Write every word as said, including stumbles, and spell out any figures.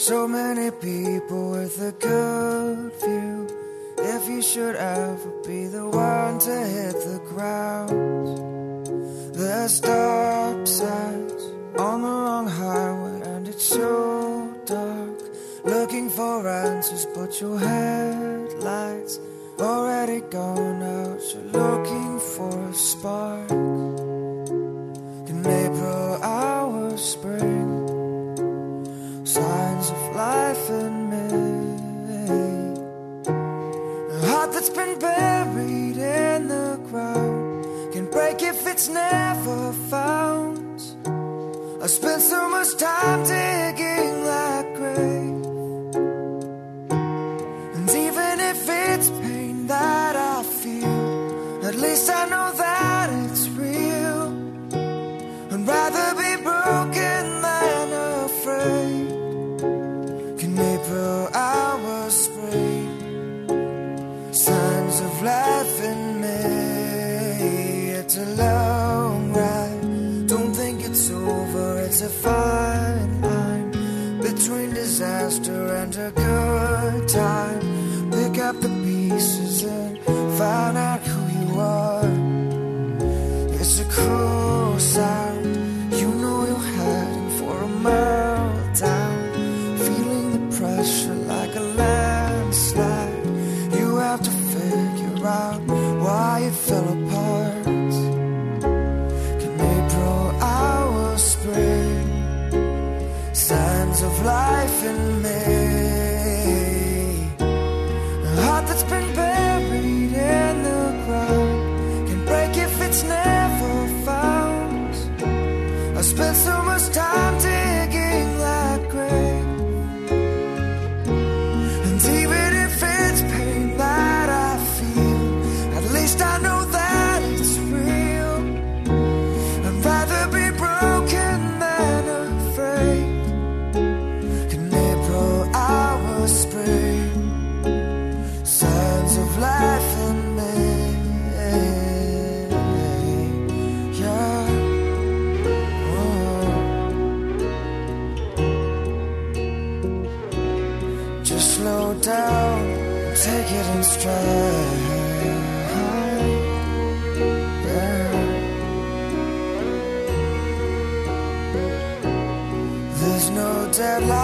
so many people with a good view. If you should ever be the one to hit the ground, there's stop signs on the wrong highway, and it's so dark. Looking for answers, but your headlights already gone out. You're looking for a spark. In April, our spring, signs of life in May. A heart that's been buried in the ground can break if it's never found. I spent so much time digging that grave, and even if it's pain that I feel, at least I know that it's real. I'd rather be broken than afraid. Can April hours spring, signs of life in May. It's a long ride, don't think it's over. It's a fine line between disaster and a good time. Pick up the pieces and find out who you are. It's a cruel sound, you know you're heading for a meltdown. Feeling the pressure like a landslide. You have to figure out why it fell apart. Can April hours spring, signs of life in May. A heart that's been buried in the ground can break if it's never found. I spent so much time digging that grave, and even if it's pain that I feel, at least I know that it's real. I'd rather be broken than afraid. Can April hours spring, signs of life in May. Yeah. Just slow down and take it in stride. Yeah. There's no deadline.